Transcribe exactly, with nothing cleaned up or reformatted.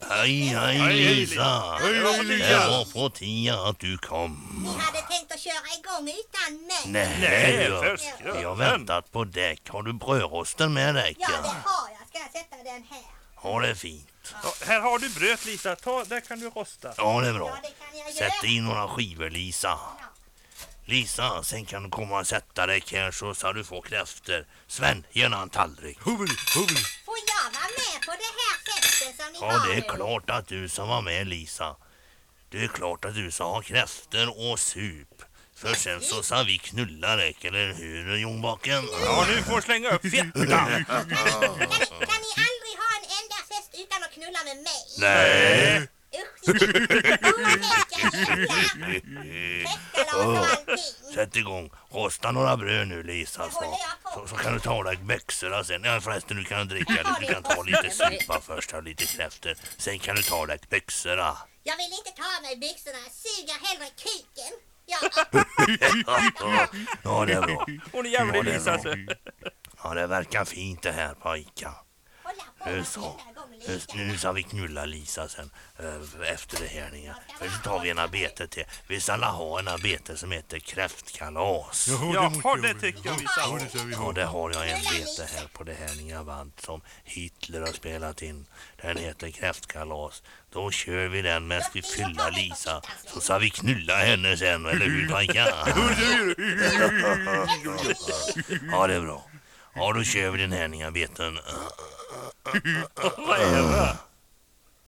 Hej, hej Lisa. Det var på tiden att du kom. Ni hade tänkt att köra igång utan mig. Nej, Nej, jag, först- jag har väntat på däck. Har du brödrosten med däck? Ja, det har jag. Ska jag sätta den här? Ja, det är fint. Ja, här har du bröd, Lisa. Ta, där kan du rosta. Ja, det är Ja, bra. det kan jag göra. Sätt in några skivor, Lisa. Ja. Lisa, sen kan du komma och sätta dig här så, så du får kräfter. Sven, gärna en tallrik. Får jag vara med på det här sättet som ni Ja, har det är nu? klart att du som var med, Lisa. Det är klart att du ska ha kräfter och sup. För sen så sa vi knulla räck, eller hur, Jonbaken? Ja, nu får slänga upp fettan. Kan, ni, kan ni aldrig ha en enda fest utan att knulla med mig? Nej. Usch, otäcka killar. Festkalas och allting. Sätt igång. Rosta några bröd nu, Lisa, Det håller snart. jag på. Så, så kan du ta dig bäxorna sen. Ja, förresten, du kan dricka lite. Du kan ta lite supa först, ha lite kräfter. Sen kan du ta dig bäxorna. Jag vill inte ta av mig byxorna. Suger hellre kuken. Ja, Ja, det är bra. Hon är jävlig, Ja, det är Lisa. bra. Ja, det verkar fint det här, pojkar. hålla på Nu med så. varenda gång Nu, lika. nu ska vi knulla Lisa sen äh, efter det här. Nia. För så tar vi en arbete till. Vi ska alla ha en arbete som heter kräftkalas. Jaha, det tycker vi så. Ja, där har jag en bete här på det här nya band som Hitler har spelat in. Den heter kräftkalas. Då kör vi den medan vi fyller Lisa. Så ska vi knulla henne sen, eller hur, pojkar? Ja, det är bra. Ja, då kör vi den här nya beten. Vad är det?